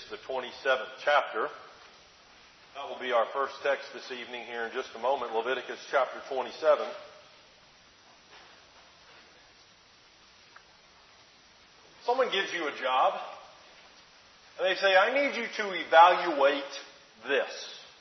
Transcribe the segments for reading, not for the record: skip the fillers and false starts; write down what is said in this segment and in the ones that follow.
the 27th chapter. That will be our first text this evening here in just a moment, Leviticus chapter 27. Someone gives you a job, and they say, I need you to evaluate this.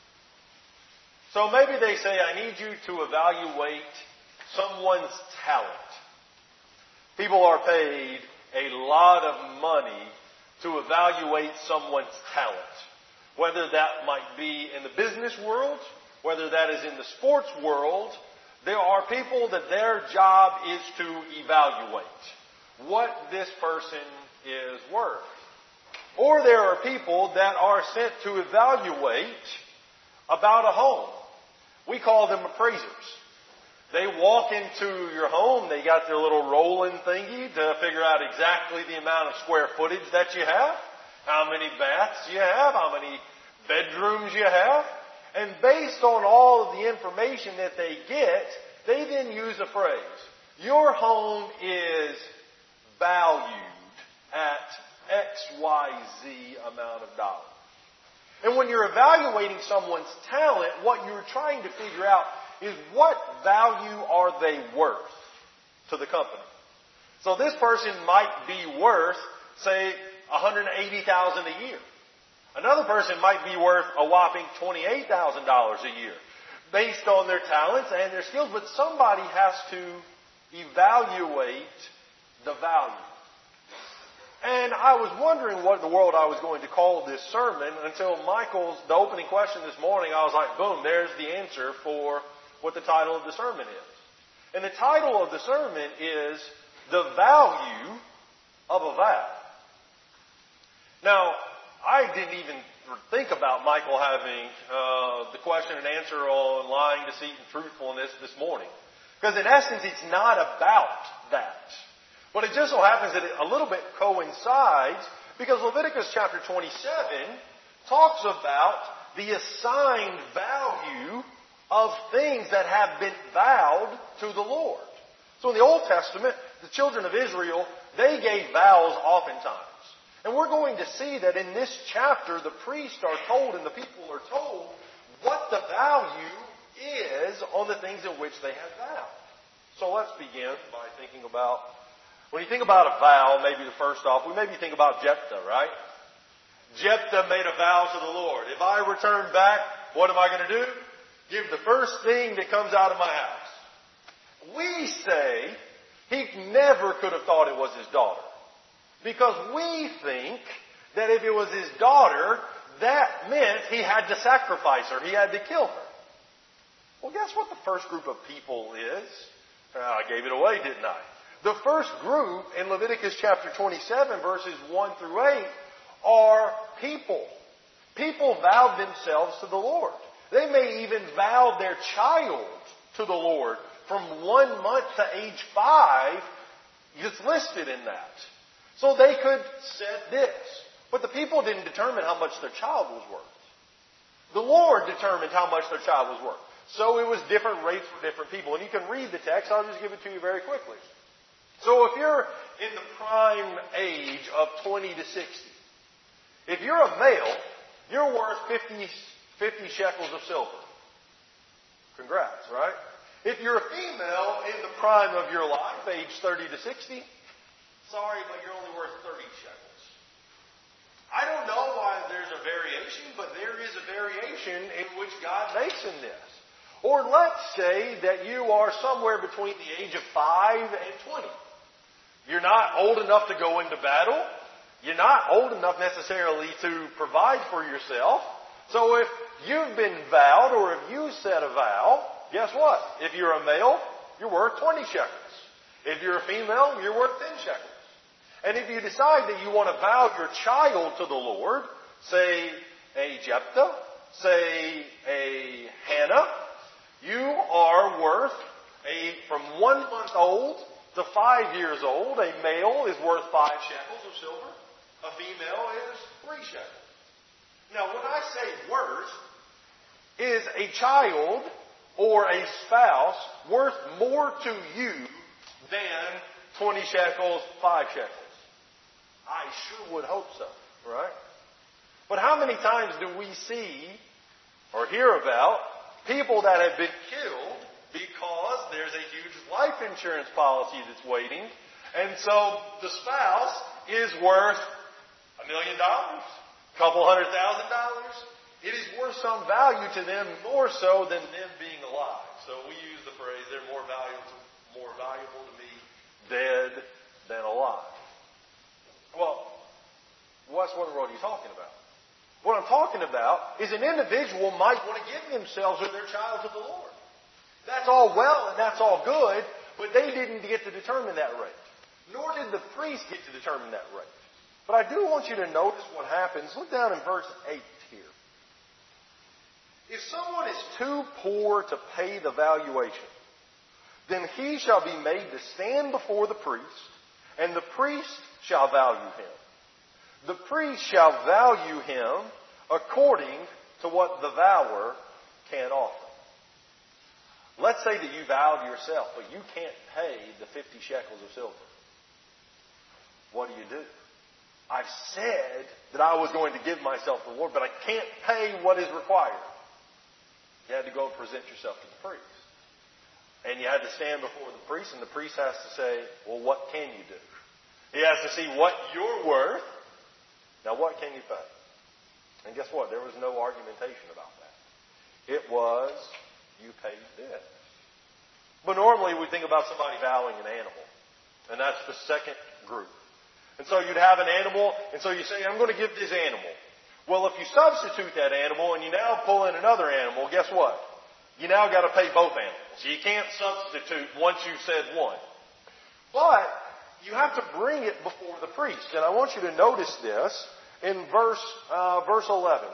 So maybe they say, I need you to evaluate someone's talent. People are paid a lot of money to evaluate someone's talent. Whether that might be in the business world, whether that is in the sports world, there are people that their job is to evaluate what this person is worth. Or there are people that are sent to evaluate about a home. We call them appraisers. They walk into your home, they got their little rolling thingy to figure out exactly the amount of square footage that you have, how many baths you have, how many bedrooms you have. And based on all of the information that they get, they then use a phrase. Your home is valued at XYZ amount of dollars. And when you're evaluating someone's talent, what you're trying to figure out is what value are they worth to the company. So this person might be worth, say, $180,000 a year. Another person might be worth a whopping $28,000 a year based on their talents and their skills, but somebody has to evaluate the value. And I was wondering what in the world I was going to call this sermon until the opening question this morning, I was like, boom, there's the answer for what the title of the sermon is. And the title of the sermon is The Value of a Vow. Now, I didn't even think about Michael having the question and answer on lying, deceit, and truthfulness this morning. Because in essence, it's not about that. But it just so happens that it a little bit coincides because Leviticus chapter 27 talks about the assigned value of things that have been vowed to the Lord. So in the Old Testament, the children of Israel, they gave vows oftentimes. And we're going to see that in this chapter, the priests are told and the people are told what the value is on the things in which they have vowed. So let's begin by thinking about, when you think about a vow, maybe the first off, we maybe think about Jephthah, right? Jephthah made a vow to the Lord. If I return back, what am I going to do? Give the first thing that comes out of my house. We say he never could have thought it was his daughter. Because we think that if it was his daughter, that meant he had to sacrifice her. He had to kill her. Well, guess what the first group of people is? I gave it away, didn't I? The first group in Leviticus chapter 27, verses 1 through 8, are people. People vowed themselves to the Lord. They may even vow their child to the Lord from 1 month to age 5. It's listed in that. So they could set this. But the people didn't determine how much their child was worth. The Lord determined how much their child was worth. So it was different rates for different people. And you can read the text. I'll just give it to you very quickly. So if you're in the prime age of 20 to 60, if you're a male, you're worth 50 shekels of silver. Congrats, right? If you're a female in the prime of your life, age 30 to 60, sorry, but you're only worth 30 shekels. I don't know why there's a variation, but there is a variation in which God makes in this. Or let's say that you are somewhere between the age of 5 and 20. You're not old enough to go into battle. You're not old enough necessarily to provide for yourself. So if you've been vowed or if you set a vow, guess what? If you're a male, you're worth 20 shekels. If you're a female, you're worth 10 shekels. And if you decide that you want to vow your child to the Lord, say a Jephthah, say a Hannah, you are worth from 1 month old to 5 years old. A male is worth 5 shekels of silver. A female is 3 shekels. Now, when I say worth, is a child or a spouse worth more to you than 20 shekels, 5 shekels? I sure would hope so, right? But how many times do we see or hear about people that have been killed because there's a huge life insurance policy that's waiting, and so the spouse is worth $1 million, $200,000. It is worth some value to them more so than them being alive. So we use the phrase, they're more valuable to me dead than alive. Well, what in the world are you talking about? What I'm talking about is an individual might want to give themselves or their child to the Lord. That's all well and that's all good, but they didn't get to determine that rate. Nor did the priest get to determine that rate. But I do want you to notice what happens. Look down in verse 8 here. If someone is too poor to pay the valuation, then he shall be made to stand before the priest, and the priest shall value him. The priest shall value him according to what the valuer can offer. Let's say that you vowed yourself, but you can't pay the 50 shekels of silver. What do? I've said that I was going to give myself to the Lord, but I can't pay what is required. You had to go and present yourself to the priest. And you had to stand before the priest, and the priest has to say, well, what can you do? He has to see what you're worth. Now, what can you pay? And guess what? There was no argumentation about that. It was, you paid this. But normally we think about somebody valuing an animal. And that's the second group. And so you'd have an animal, and so you say, I'm going to give this animal. Well, if you substitute that animal and you now pull in another animal, guess what? You now got to pay both animals. You can't substitute once you've said one. But you have to bring it before the priest. And I want you to notice this in verse 11.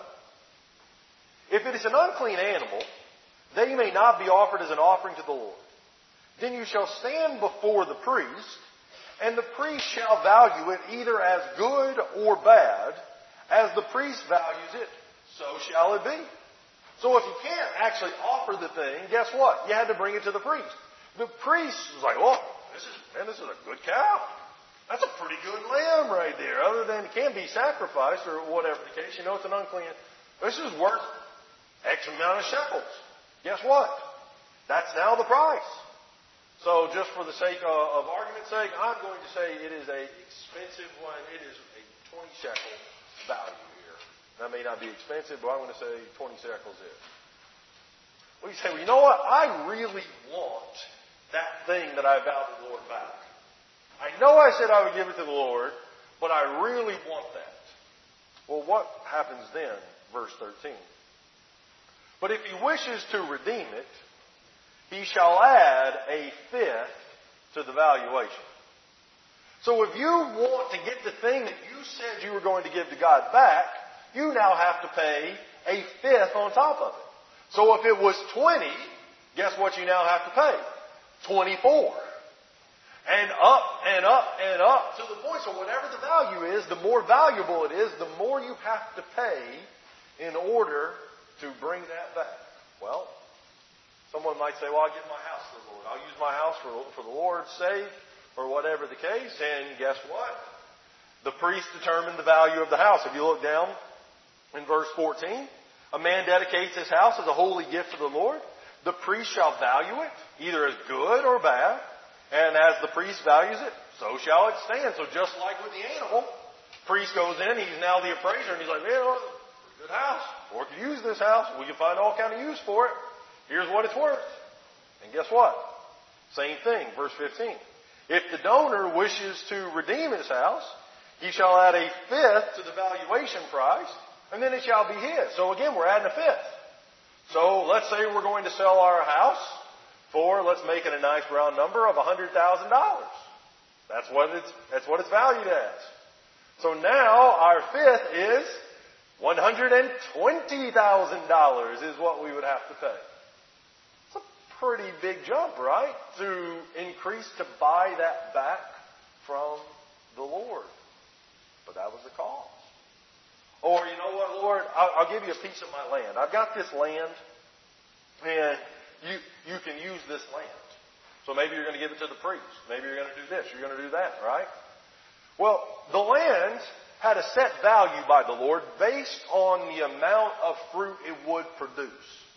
If it is an unclean animal, they may not be offered as an offering to the Lord. Then you shall stand before the priest, and the priest shall value it either as good or bad. As the priest values it, so shall it be. So if you can't actually offer the thing, guess what? You had to bring it to the priest. The priest was like, oh, this is a good cow. That's a pretty good lamb right there. Other than it can be sacrificed or whatever the case. You know, it's an unclean. This is worth X amount of shekels. Guess what? That's now the price. So just for the sake of argument's sake, I'm going to say it is an expensive one. It is a 20 shekel value here. That may not be expensive, but I'm going to say 20 shekels is. Well, you say, well, you know what? I really want that thing that I vowed to the Lord back. I know I said I would give it to the Lord, but I really want that. Well, what happens then? Verse 13. But if he wishes to redeem it, he shall add a fifth to the valuation. So if you want to get the thing that you said you were going to give to God back, you now have to pay a fifth on top of it. So if it was 20, guess what you now have to pay? 24. And up and up and up to the point. So whatever the value is, the more valuable it is, the more you have to pay in order to bring that back. Well, someone might say, well, I'll give my house to the Lord. I'll use my house for the Lord's sake, or whatever the case. And guess what? The priest determined the value of the house. If you look down in verse 14, a man dedicates his house as a holy gift to the Lord. The priest shall value it, either as good or bad. And as the priest values it, so shall it stand. So just like with the animal, priest goes in, he's now the appraiser, and he's like, man, good house. Or could use this house. We can find all kind of use for it. Here's what it's worth. And guess what? Same thing, verse 15. If the donor wishes to redeem his house, he shall add a fifth to the valuation price, and then it shall be his. So again, we're adding a fifth. So let's say we're going to sell our house for, let's make it a nice round number, of $100,000. That's what it's valued as. So now our fifth is $120,000 is what we would have to pay. It's a pretty big jump, right? To increase to buy that back from the Lord. But that was the cost. Or, you know what, Lord, I'll give you a piece of my land. I've got this land, and you can use this land. So maybe you're going to give it to the priest. Maybe you're going to do this. You're going to do that, right? Well, the land had a set value by the Lord based on the amount of fruit it would produce.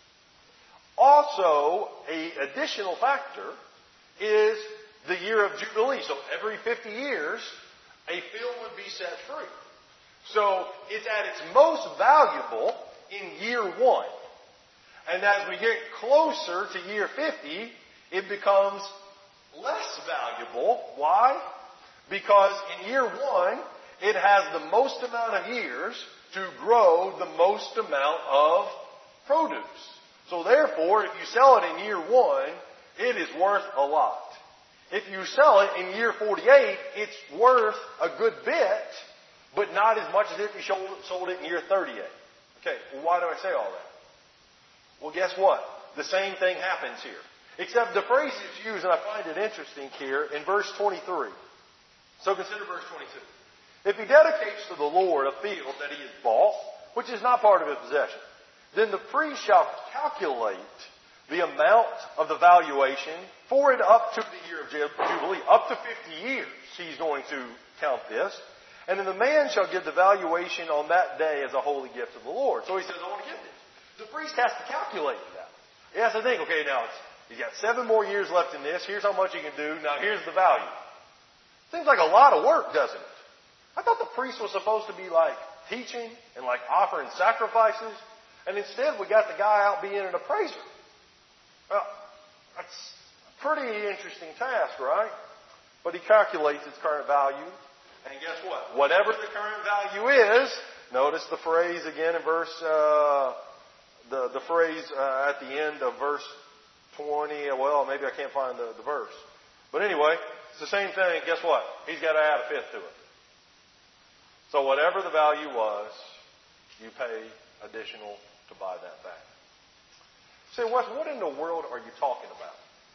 Also, an additional factor is the year of Jubilee. So every 50 years, a field would be set free. So it's at its most valuable in year 1. And as we get closer to year 50, it becomes less valuable. Why? Because in year 1, it has the most amount of years to grow the most amount of produce. So therefore, if you sell it in year 1, it is worth a lot. If you sell it in year 48, it's worth a good bit, but not as much as if you sold it in year 38. Okay, well, why do I say all that? Well, guess what? The same thing happens here. Except the phrase is used, and I find it interesting here, in verse 23. So consider verse 22. If he dedicates to the Lord a field that he has bought, which is not part of his possession, then the priest shall calculate the amount of the valuation for it up to the year of Jubilee. Up to 50 years he's going to count this. And then the man shall give the valuation on that day as a holy gift to the Lord. So he says, I want to give this. The priest has to calculate that. He has to think, okay, now he's got 7 more years left in this. Here's how much he can do. Now here's the value. Seems like a lot of work, doesn't it? I thought the priest was supposed to be like teaching and like offering sacrifices. And instead we got the guy out being an appraiser. Well, that's a pretty interesting task, right? But he calculates its current value. And guess what? Whatever the current value is, notice the phrase again in verse, the phrase at the end of verse 20. Well, maybe I can't find the verse. But anyway, it's the same thing. Guess what? He's got to add a fifth to it. So whatever the value was, you pay additional to buy that back. Say, what in the world are you talking about?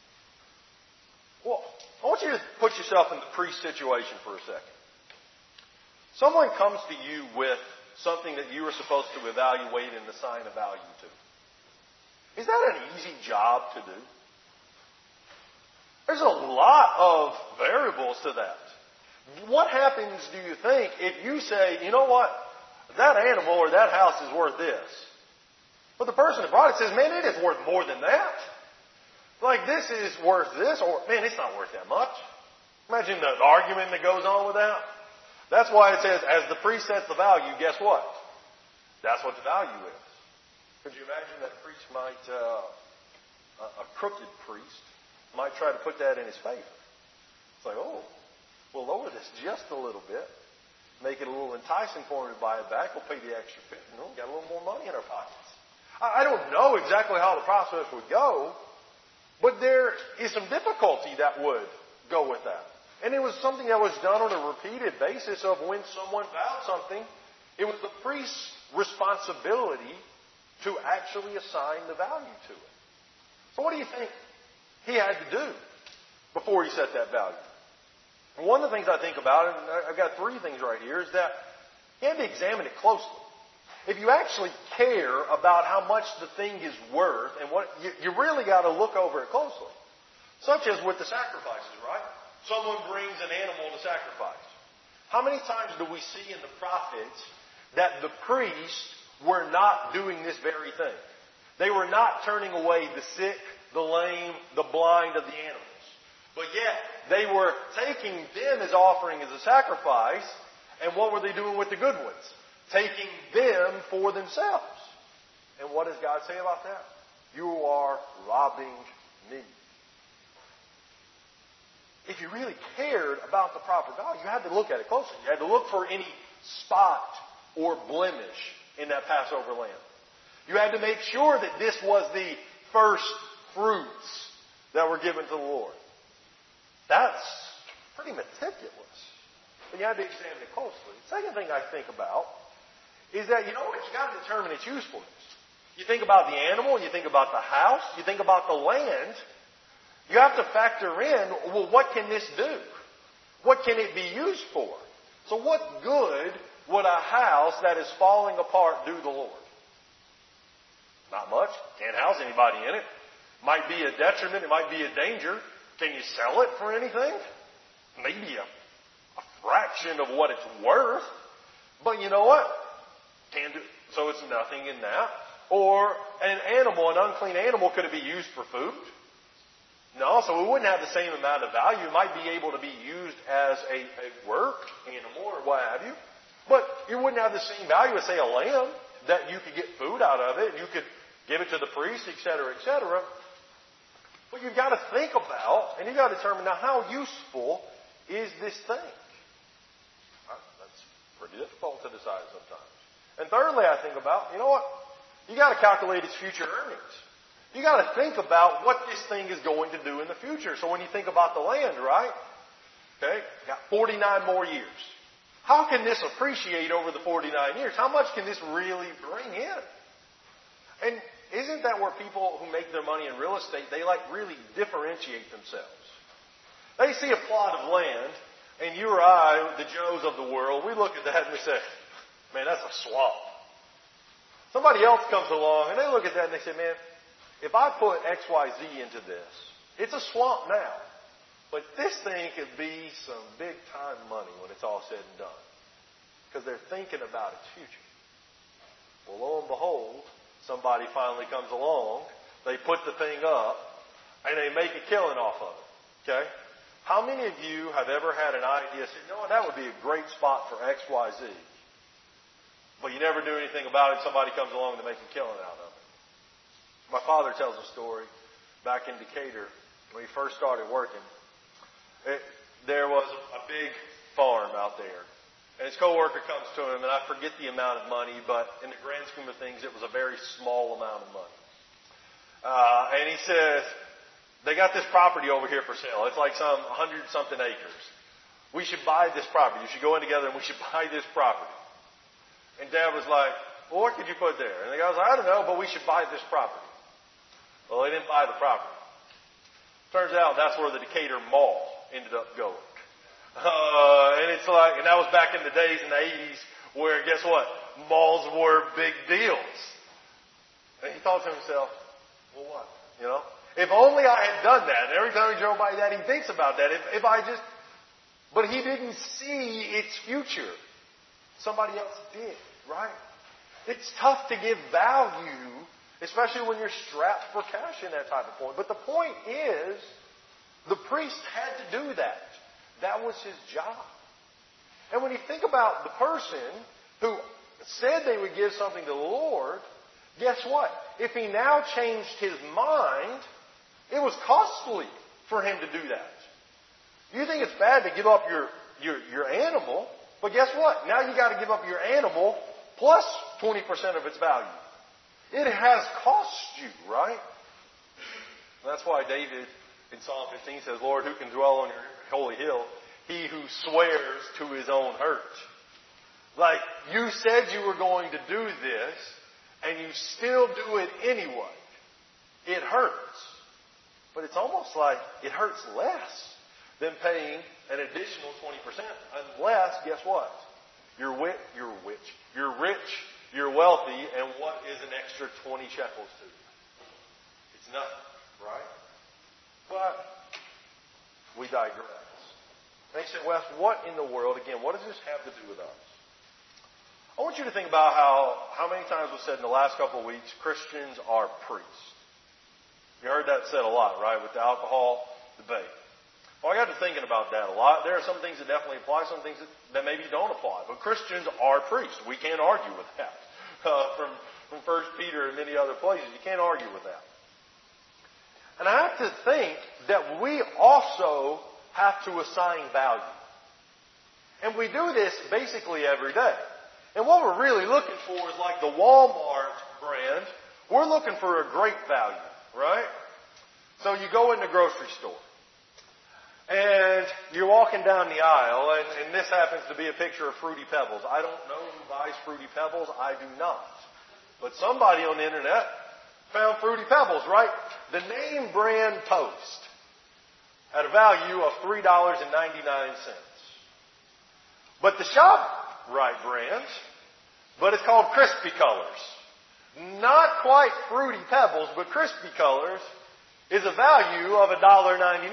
Well, I want you to put yourself in the priest situation for a second. Someone comes to you with something that you are supposed to evaluate and assign a value to. Is that an easy job to do? There's a lot of variables to that. What happens, do you think, if you say, you know what, that animal or that house is worth this? But the person that brought it says, man, it is worth more than that. Like, this is worth this, or, man, it's not worth that much. Imagine the argument that goes on with that. That's why it says, as the priest sets the value, guess what? That's what the value is. Could you imagine that a priest might, a crooked priest, might try to put that in his favor? It's like, oh, we'll lower this just a little bit, make it a little enticing for him to buy it back. We'll pay the extra fee. You know, got a little more money in our pockets. I don't know exactly how the process would go, but there is some difficulty that would go with that. And it was something that was done on a repeated basis of when someone vowed something, it was the priest's responsibility to actually assign the value to it. So what do you think he had to do before he set that value? And one of the things I think about, and I've got 3 things right here, is that he had to examine it closely. If you actually care about how much the thing is worth, and what you really got to look over it closely. Such as with the sacrifices, right? Someone brings an animal to sacrifice. How many times do we see in the prophets that the priests were not doing this very thing? They were not turning away the sick, the lame, the blind of the animals. But yet, they were taking them as offering as a sacrifice, and what were they doing with the good ones? Taking them for themselves. And what does God say about that? You are robbing me. If you really cared about the proper value, you had to look at it closely. You had to look for any spot or blemish in that Passover lamb. You had to make sure that this was the first fruits that were given to the Lord. That's pretty meticulous. But you had to examine it closely. The second thing I think about is that, you got to determine its usefulness. You think about the animal, you think about the house, you think about the land. You have to factor in, well, what can this do? What can it be used for? So what good would a house that is falling apart do the Lord? Not much. Can't house anybody in it. Might be a detriment. It might be a danger. Can you sell it for anything? Maybe a fraction of what it's worth. But you know what? Can't do. So it's nothing in that. Or an animal, an unclean animal, could it be used for food? No, so it wouldn't have the same amount of value. It might be able to be used as a work animal or what have you. But it wouldn't have the same value as, say, a lamb, that you could get food out of it, and you could give it to the priest, etc., etc. But you've got to think about, and you've got to determine, now, how useful is this thing? That's pretty difficult to decide sometimes. And thirdly, I think about, you know what? You got to calculate its future earnings. You got to think about what this thing is going to do in the future. So when you think about the land, right? Okay, got 49 more years. How can this appreciate over the 49 years? How much can this really bring in? And isn't that where people who make their money in real estate, they really differentiate themselves? They see a plot of land, and you or I, the Joes of the world, we look at that and we say, man, that's a swamp. Somebody else comes along and they look at that and they say, man, if I put XYZ into this, it's a swamp now. But this thing could be some big time money when it's all said and done. Because they're thinking about its future. Well, lo and behold, somebody finally comes along, they put the thing up, and they make a killing off of it. Okay? How many of you have ever had an idea, say, you know what, that would be a great spot for XYZ. But you never do anything about it, somebody comes along to make a killing out of it. My father tells a story back in Decatur when he first started working. There was a big farm out there. And his coworker comes to him, and I forget the amount of money, but in the grand scheme of things, it was a very small amount of money. And he says, they got this property over here for sale. It's like some 100-something acres. We should buy this property. You should go in together and we should buy this property. And Dad was like, well, what could you put there? And the guy was like, I don't know, but we should buy this property. Well, they didn't buy the property. Turns out that's where the Decatur Mall ended up going. And it's like, and that was back in the days in the 80s where, guess what? Malls were big deals. And he thought to himself, well, what? You know? If only I had done that. And every time he drove by that, he thinks about that. If I just, but he didn't see its future. Somebody else did, right? It's tough to give value, especially when you're strapped for cash in that type of point. But the point is, the priest had to do that. That was his job. And when you think about the person who said they would give something to the Lord, guess what? If he now changed his mind, it was costly for him to do that. You think it's bad to give up your animal, but guess what? Now you got to give up your animal plus 20% of its value. It has cost you, right? And that's why David in Psalm 15 says, Lord, who can dwell on your holy hill? He who swears to his own hurt. Like, you said you were going to do this, and you still do it anyway. It hurts. But it's almost like it hurts less than paying an additional 20%. Unless, guess what? You're rich, you're wealthy, and what is an extra 20 shekels to you? It's nothing, right? But we digress. And he said, Wes, what in the world, again, what does this have to do with us? I want you to think about how many times was said in the last couple of weeks, Christians are priests. You heard that said a lot, right, with the alcohol debate. Well, I got to thinking about that a lot. There are some things that definitely apply, some things that maybe don't apply. But Christians are priests. We can't argue with that. From 1 Peter and many other places, you can't argue with that. And I have to think that we also have to assign value. And we do this basically every day. And what we're really looking for is like the Walmart brand. We're looking for a great value, right? So you go in the grocery store. And you're walking down the aisle, and this happens to be a picture of Fruity Pebbles. I don't know who buys Fruity Pebbles. I do not. But somebody on the internet found Fruity Pebbles, right? The name brand Toast at a value of $3.99. But the ShopRite brand, but it's called Crispy Colors. Not quite Fruity Pebbles, but Crispy Colors is a value of $1.99.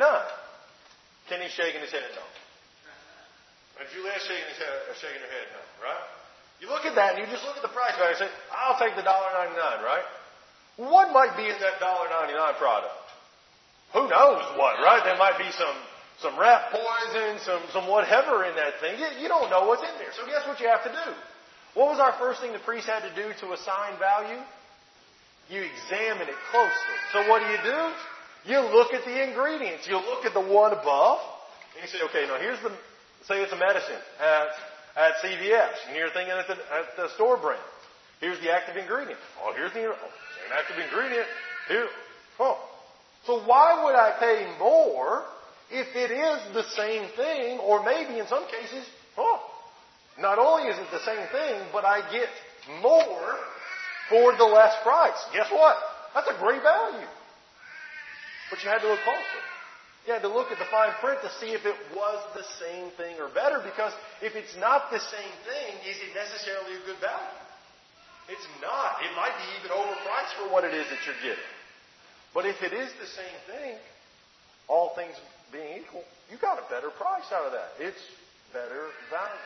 Kenny's shaking his head no. And Juliet's shaking her head no, right? You look at that and you just look at the price value and say, I'll take the $1.99, right? What might be in that $1.99 product? Who knows what, right? There might be some rat poison, some whatever in that thing. You don't know what's in there. So guess what you have to do? What was our first thing the priest had to do to assign value? You examine it closely. So what do? You look at the ingredients. You look at the one above, and you say, okay, now here's say it's a medicine at CVS, and you're thinking at the store brand. Here's the active ingredient. Oh, here's the same active ingredient. Here. Oh. So why would I pay more if it is the same thing, or maybe in some cases, not only is it the same thing, but I get more for the less price. Guess what? That's a great value. But you had to look closer. You had to look at the fine print to see if it was the same thing or better, because if it's not the same thing, is it necessarily a good value? It's not. It might be even overpriced for what it is that you're getting. But if it is the same thing, all things being equal, you got a better price out of that. It's better value.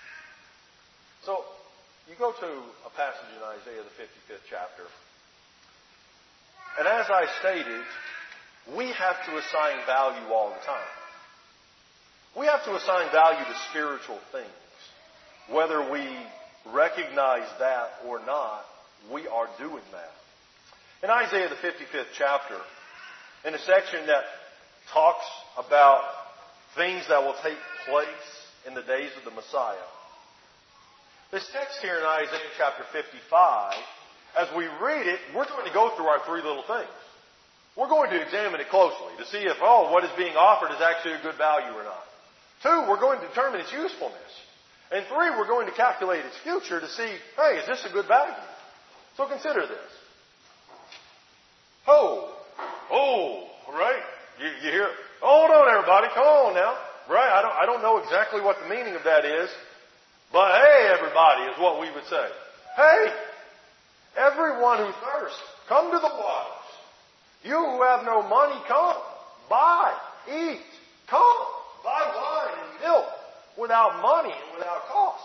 So, you go to a passage in Isaiah, the 55th chapter. And as I stated, we have to assign value all the time. We have to assign value to spiritual things. Whether we recognize that or not, we are doing that. In Isaiah, the 55th chapter, in a section that talks about things that will take place in the days of the Messiah, this text here in Isaiah chapter 55, as we read it, we're going to go through our three little things. We're going to examine it closely to see if, what is being offered is actually a good value or not. 2, we're going to determine its usefulness. And 3, we're going to calculate its future to see, hey, is this a good value? So consider this. Right? You hear, hold on everybody, come on now. Right? I don't know exactly what the meaning of that is, but hey everybody is what we would say. Hey, everyone who thirsts, come to the waters. You who have no money, come. Buy, eat, come. Buy wine and milk without money and without cost.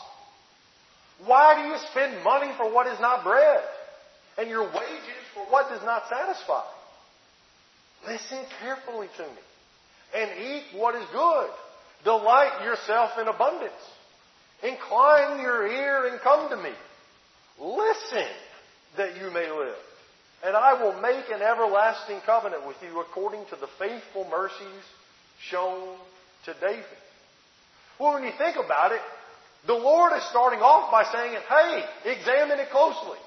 Why do you spend money for what is not bread, and your wages for what does not satisfy? Listen carefully to me, and eat what is good. Delight yourself in abundance. Incline your ear and come to me. Listen that you may live. And I will make an everlasting covenant with you according to the faithful mercies shown to David. Well, when you think about it, the Lord is starting off by saying, hey, examine it closely.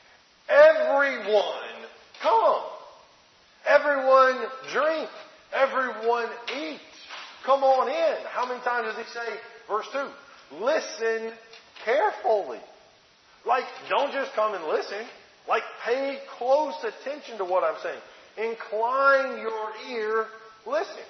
Everyone come. Everyone drink. Everyone eat. Come on in. How many times does he say, verse 2, listen carefully. Like, don't just come and listen. Like, pay close attention to what I'm saying. Incline your ear, listen.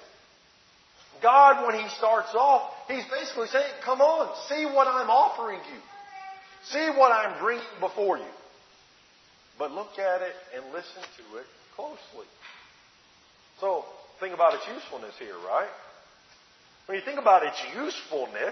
God, when he starts off, he's basically saying, come on, see what I'm offering you. See what I'm bringing before you. But look at it and listen to it closely. So, think about its usefulness here, right? When you think about its usefulness,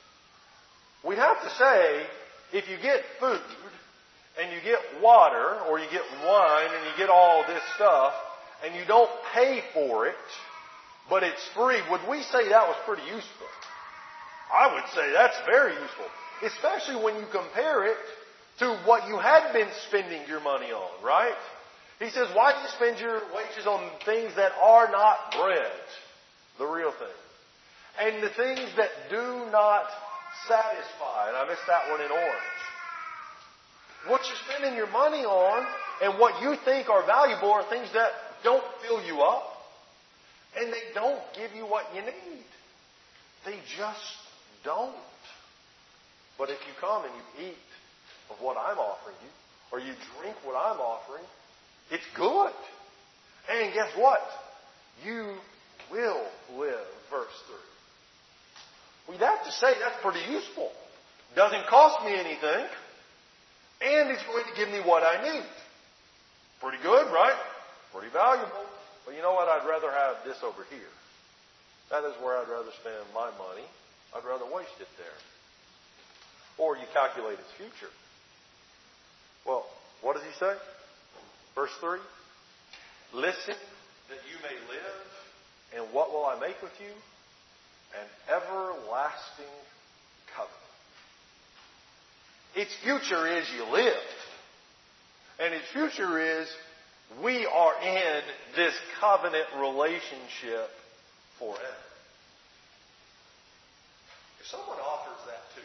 we have to say, if you get food, and you get water, or you get wine, and you get all this stuff, and you don't pay for it, but it's free, would we say that was pretty useful? I would say that's very useful. Especially when you compare it to what you had been spending your money on, right? He says, why do you spend your wages on things that are not bread? The real thing. And the things that do not satisfy. And I missed that one in orange. What you're spending your money on and what you think are valuable are things that don't fill you up. And they don't give you what you need. They just don't. But if you come and you eat of what I'm offering you, or you drink what I'm offering, it's good. And guess what? You will live. Verse 3. We'd have to say that's pretty useful. Doesn't cost me anything. And it's going to give me what I need. Pretty good, right? Pretty valuable. But you know what? I'd rather have this over here. That is where I'd rather spend my money. I'd rather waste it there. or you calculate its future. Well, what does he say? Verse 3, listen that you may live, and what will I make with you? An everlasting covenant. Its future is you live. And its future is we are in this covenant relationship forever. If someone offers that to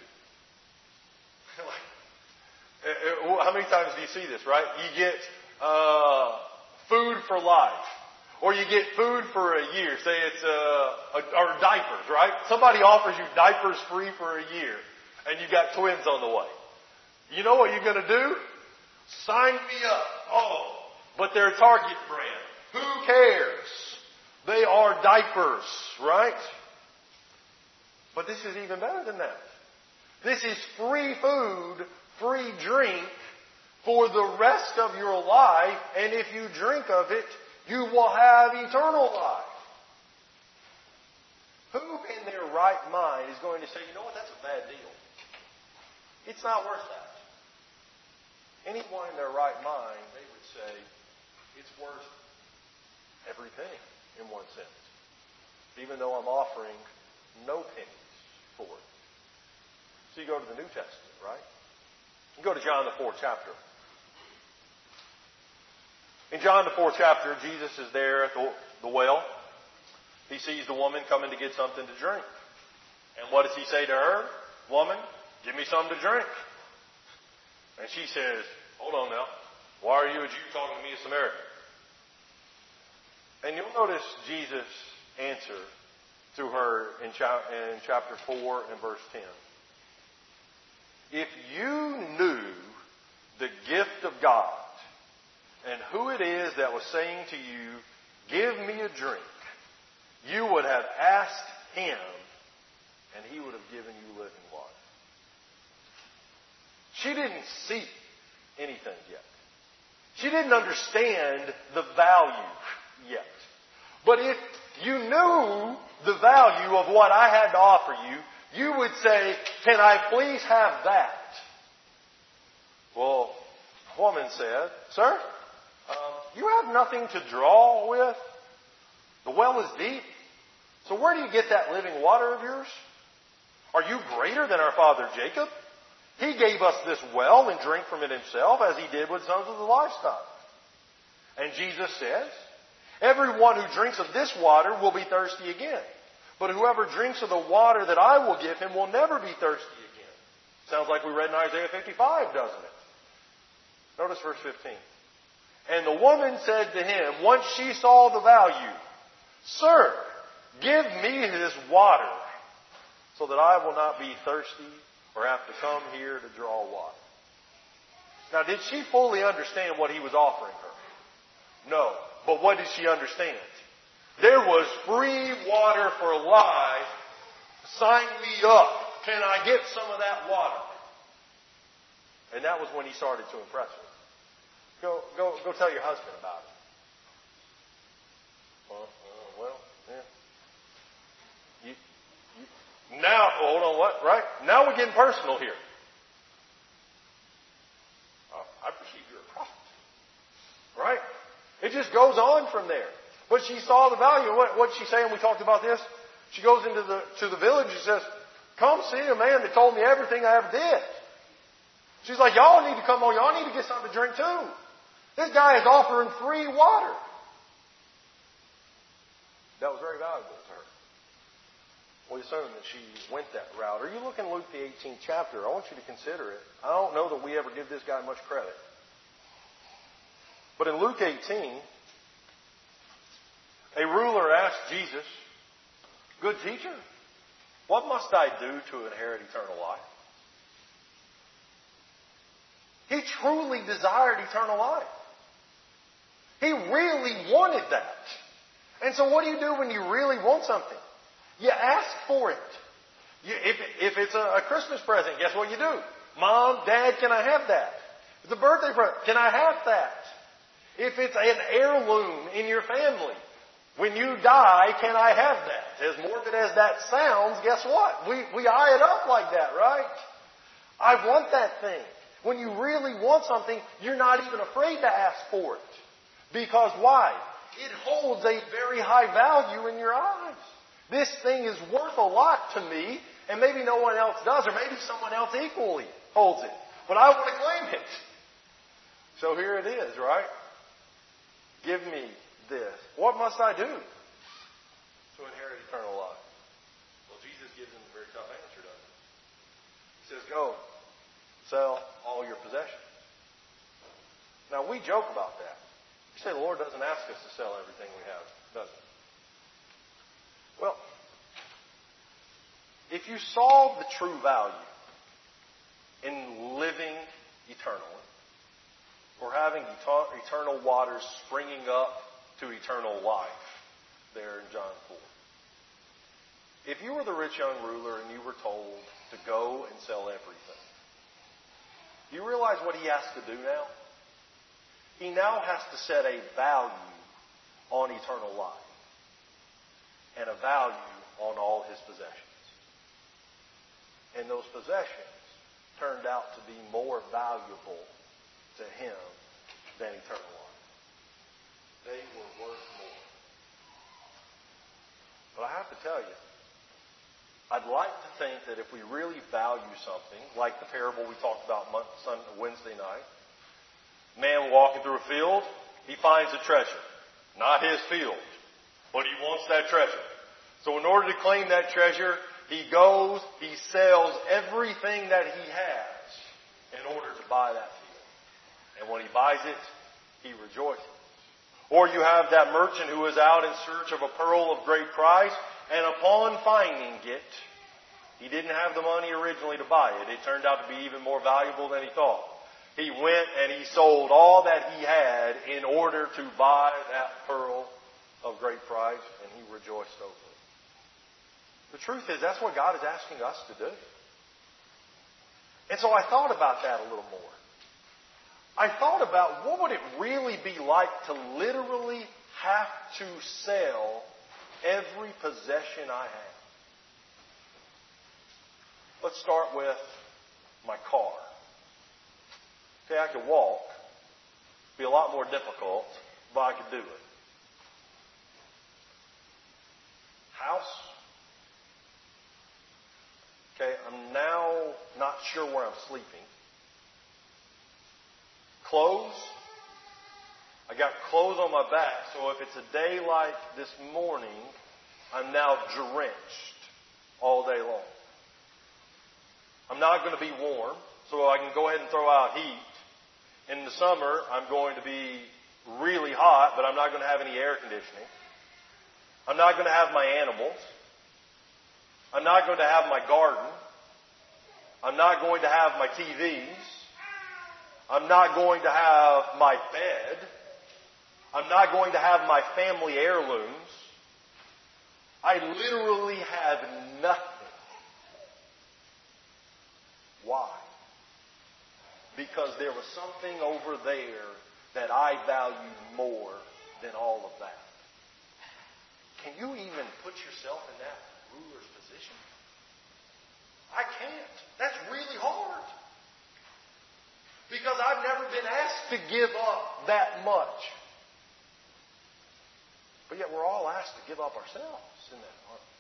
you, how many times do you see this, right? You get food for life. Or you get food for a year. Say it's or diapers, right? Somebody offers you diapers free for a year. And you got twins on the way. You know what you're going to do? Sign me up. Oh, but they're Target brand. Who cares? They are diapers, right? But this is even better than that. This is free food, free drink for the rest of your life. And if you drink of it, you will have eternal life. Who in their right mind is going to say, you know what, that's a bad deal? It's not worth that. Anyone in their right mind, they would say, it's worth every penny in one sense. Even though I'm offering no pennies for it. So you go to the New Testament, right? You go to John the 4th chapter. In John the 4th chapter, Jesus is there at the well. He sees the woman coming to get something to drink. And what does he say to her? Woman, give me something to drink. And she says, hold on now. Why are you a Jew talking to me, a Samaritan? And you'll notice Jesus' answer to her in chapter 4 and verse 10. If you knew the gift of God and who it is that was saying to you, give me a drink, you would have asked him and he would have given you living water. She didn't see anything yet. She didn't understand the value yet. But if you knew the value of what I had to offer you, you would say, can I please have that? Well, the woman said, sir, you have nothing to draw with. The well is deep. So where do you get that living water of yours? Are you greater than our father Jacob? He gave us this well and drank from it himself, as he did with sons of the livestock. And Jesus says, everyone who drinks of this water will be thirsty again. But whoever drinks of the water that I will give him will never be thirsty again. Sounds like we read in Isaiah 55, doesn't it? Notice verse 15. And the woman said to him, once she saw the value, sir, give me this water so that I will not be thirsty or have to come here to draw water. Now, did she fully understand what he was offering her? No. But what did she understand? There was free water for life. Sign me up. Can I get some of that water? And that was when he started to impress her. Go tell your husband about it. Well, yeah. Now, hold on, what? Right? Now we're getting personal here. I perceive you're a prophet. Right? It just goes on from there. But she saw the value. What's she saying? We talked about this. She goes into the village and says, come see a man that told me everything I ever did. She's like, y'all need to come on. Y'all need to get something to drink too. This guy is offering free water. That was very valuable to her. We assume that she went that route. Are you looking at Luke the 18th chapter? I want you to consider it. I don't know that we ever give this guy much credit. But in Luke 18, a ruler asked Jesus, good teacher, what must I do to inherit eternal life? He truly desired eternal life. He really wanted that. And so what do you do when you really want something? You ask for it. If it's a Christmas present, guess what you do? Mom, Dad, can I have that? If it's a birthday present, can I have that? If it's an heirloom in your family, when you die, can I have that? As morbid as that sounds, guess what? We eye it up like that, right? I want that thing. When you really want something, you're not even afraid to ask for it. Because why? It holds a very high value in your eyes. This thing is worth a lot to me, and maybe no one else does, or maybe someone else equally holds it. But I want to claim it. So here it is, right? Give me this. What must I do to inherit eternal life? Well, Jesus gives him a very tough answer, doesn't he? He says, go, sell all your possessions. Now, we joke about that. We say the Lord doesn't ask us to sell everything we have, does he? Well, if you saw the true value in living eternally, or having eternal waters springing up to eternal life, there in John 4. If you were the rich young ruler and you were told to go and sell everything, do you realize what he has to do now? He now has to set a value on eternal life and a value on all his possessions. And those possessions turned out to be more valuable to him than eternal life. They were worth more. But I have to tell you, I'd like to think that if we really value something, like the parable we talked about Wednesday night, man walking through a field, he finds a treasure. Not his field, but he wants that treasure. So in order to claim that treasure, he goes, he sells everything that he has in order to buy that field. And when he buys it, he rejoices. Or you have that merchant who is out in search of a pearl of great price, and upon finding it, he didn't have the money originally to buy it. It turned out to be even more valuable than he thought. He went and he sold all that he had in order to buy that pearl of great price, and he rejoiced over it. The truth is, that's what God is asking us to do. And so I thought about that a little more. I thought about what would it really be like to literally have to sell every possession I have. Let's start with my car. Okay, I could walk. It'd be a lot more difficult, but I could do it. House. Okay, I'm now not sure where I'm sleeping. Clothes. I got clothes on my back, so if it's a day like this morning, I'm now drenched all day long. I'm not going to be warm, so I can go ahead and throw out heat. In the summer, I'm going to be really hot, but I'm not going to have any air conditioning. I'm not going to have my animals. I'm not going to have my garden. I'm not going to have my TVs. I'm not going to have my bed. I'm not going to have my family heirlooms. I literally have nothing. Why? Because there was something over there that I valued more than all of that. Can you even put yourself in that ruler's position? I can't. That's really hard. Because I've never been asked to give up that much. But yet we're all asked to give up ourselves in that, aren't we?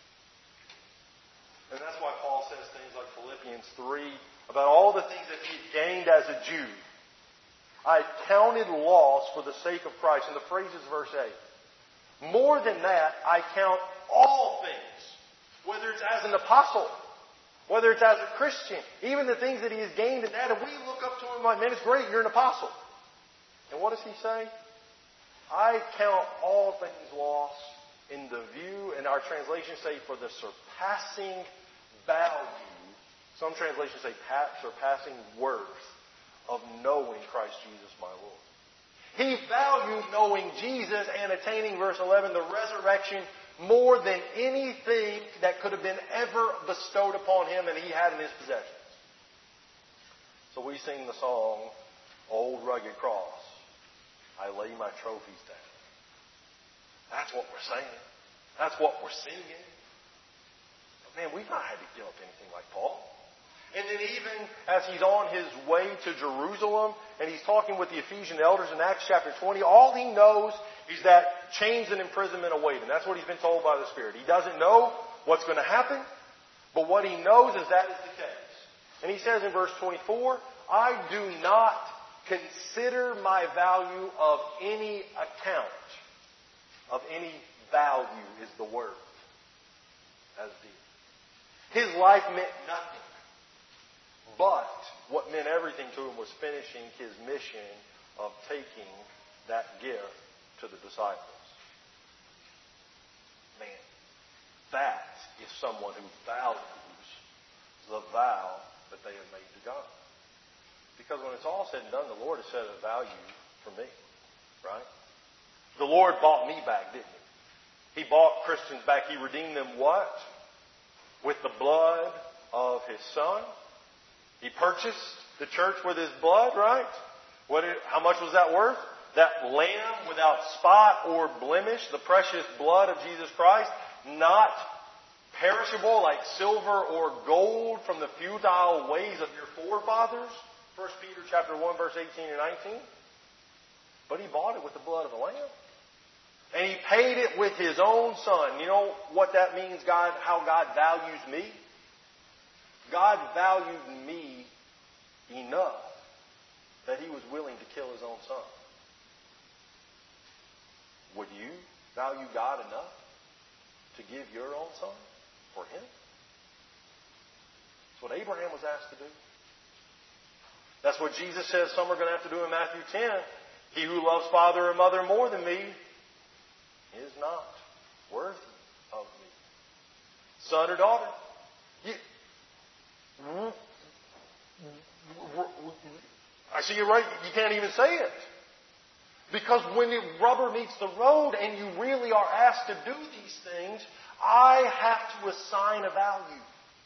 And that's why Paul says things like Philippians 3 about all the things that he had gained as a Jew. I counted loss for the sake of Christ. And the phrase is verse 8. More than that, I count all things. Whether it's as an apostle, whether it's as a Christian, even the things that he has gained in that. And we look up to him like, man, it's great, you're an apostle. And what does he say? I count all things lost in the view, and our translations say, for the surpassing value, some translations say surpassing worth of knowing Christ Jesus my Lord. He valued knowing Jesus and attaining, verse 11, the resurrection more than anything that could have been ever bestowed upon him and he had in his possessions. So we sing the song, Old Rugged Cross, I lay my trophies down. That's what we're saying. That's what we're singing. But man, we've not had to give up anything like Paul. And then even as he's on his way to Jerusalem and he's talking with the Ephesian elders in Acts chapter 20, all he knows is that chains and imprisonment await him. That's what he's been told by the Spirit. He doesn't know what's going to happen, but what he knows is that is the case. And he says in verse 24, I do not consider my value of any account. Of any value is the word. As dear. His life meant nothing. But what meant everything to him was finishing his mission of taking that gift to the disciples. Man, that is someone who values the vow that they have made to God. Because when it's all said and done, the Lord has set a value for me. Right? The Lord bought me back, didn't He? He bought Christians back. He redeemed them what? With the blood of His Son. He purchased the church with His blood, right? How much was that worth? That lamb without spot or blemish, the precious blood of Jesus Christ, not perishable like silver or gold from the futile ways of your forefathers. 1 Peter chapter 1, verse 18 and 19. But He bought it with the blood of a lamb. And He paid it with His own Son. You know what that means, how God values me? God valued me enough that He was willing to kill His own Son. Would you value God enough to give your own son for Him? That's what Abraham was asked to do. That's what Jesus says some are going to have to do in Matthew 10. He who loves father or mother more than me is not worthy of me. Son or daughter. I see you right. You can't even say it. Because when the rubber meets the road and you really are asked to do these things, I have to assign a value.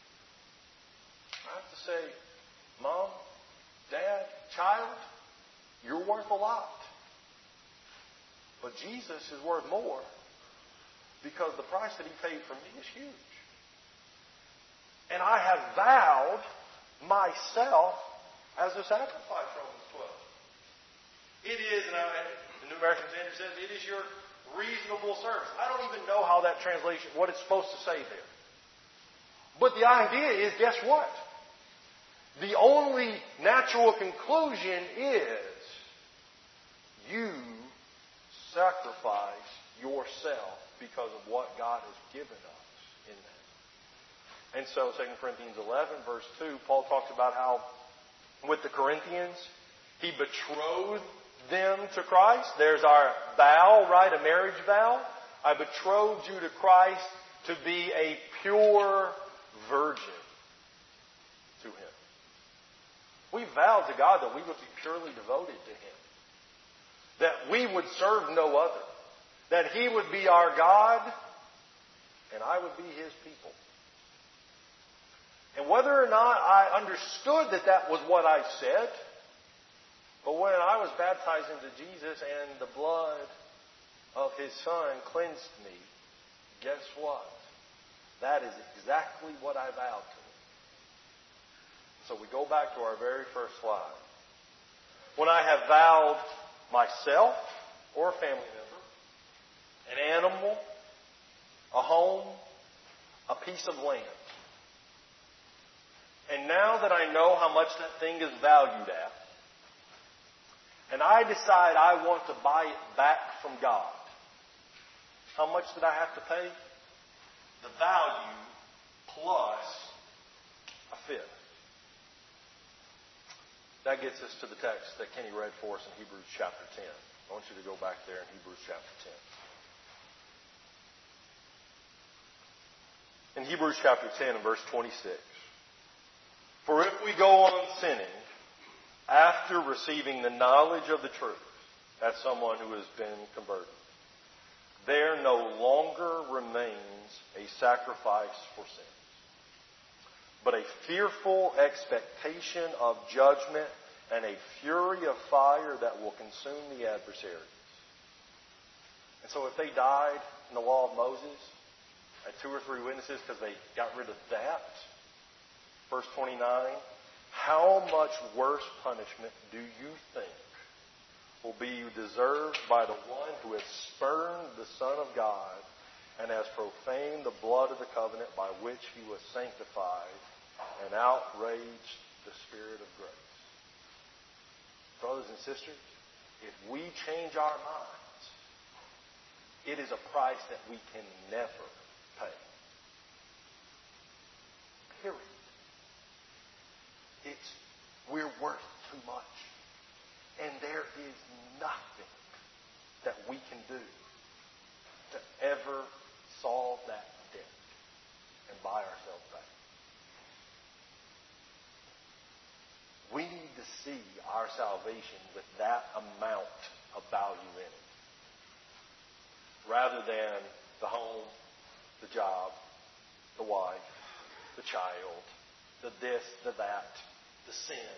I have to say, Mom, Dad, child, you're worth a lot. But Jesus is worth more because the price that He paid for me is huge. And I have vowed myself as a sacrifice, Romans 12. It is, and the New American Standard says, it is your reasonable service. I don't even know how that translation, what it's supposed to say there. But the idea is, guess what? The only natural conclusion is you sacrifice yourself because of what God has given us in that. And so 2 Corinthians 11, verse 2, Paul talks about how with the Corinthians, he betrothed them to Christ. There's our vow, right? A marriage vow. I betrothed you to Christ to be a pure virgin to Him. We vowed to God that we would be purely devoted to Him. That we would serve no other. That He would be our God and I would be His people. And whether or not I understood that that was what I said, but when I was baptized into Jesus and the blood of His Son cleansed me, guess what? That is exactly what I vowed to Him. So we go back to our very first slide. When I have vowed myself or a family member, an animal, a home, a piece of land. And now that I know how much that thing is valued at, and I decide I want to buy it back from God, how much did I have to pay? The value plus a fifth. That gets us to the text that Kenny read for us in Hebrews chapter 10. I want you to go back there in Hebrews chapter 10. In Hebrews chapter 10 and verse 26. For if we go on sinning after receiving the knowledge of the truth, that's someone who has been converted, there no longer remains a sacrifice for sins, but a fearful expectation of judgment and a fury of fire that will consume the adversaries. And so if they died in the law of Moses, had 2 or 3 witnesses because they got rid of that, Verse 29, how much worse punishment do you think will be deserved by the one who has spurned the Son of God and has profaned the blood of the covenant by which he was sanctified and outraged the Spirit of grace? Brothers and sisters, if we change our minds, it is a price that we can never pay. Period. We're worth too much. And there is nothing that we can do to ever solve that debt and buy ourselves back. We need to see our salvation with that amount of value in it. Rather than the home, the job, the wife, the child, the this, the that, the sin.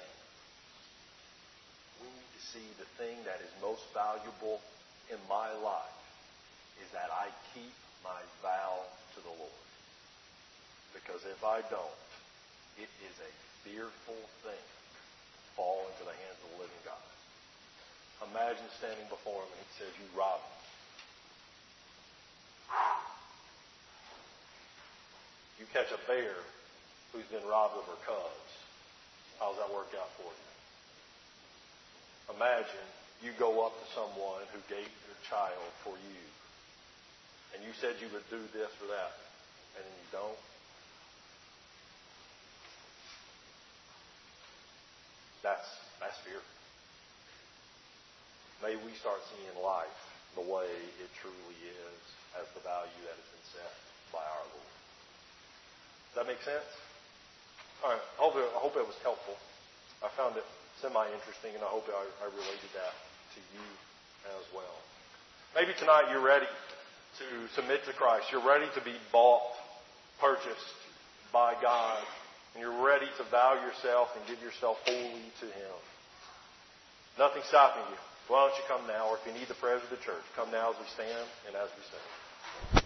We need to see the thing that is most valuable in my life is that I keep my vow to the Lord. Because if I don't, it is a fearful thing to fall into the hands of the living God. Imagine standing before him and he says, you robbed me. You catch a bear who's been robbed of her cubs. How's that work out for you? Imagine you go up to someone who gave your child for you, and you said you would do this or that, and then you don't. That's fear. May we start seeing life the way it truly is, as the value that has been set by our Lord. Does that make sense? All right. I hope it was helpful. I found it semi-interesting, and I hope I related that to you as well. Maybe tonight you're ready to submit to Christ. You're ready to be bought, purchased by God, and you're ready to vow yourself and give yourself wholly to Him. Nothing's stopping you. Why don't you come now, or if you need the prayers of the church, come now as we stand and as we sing.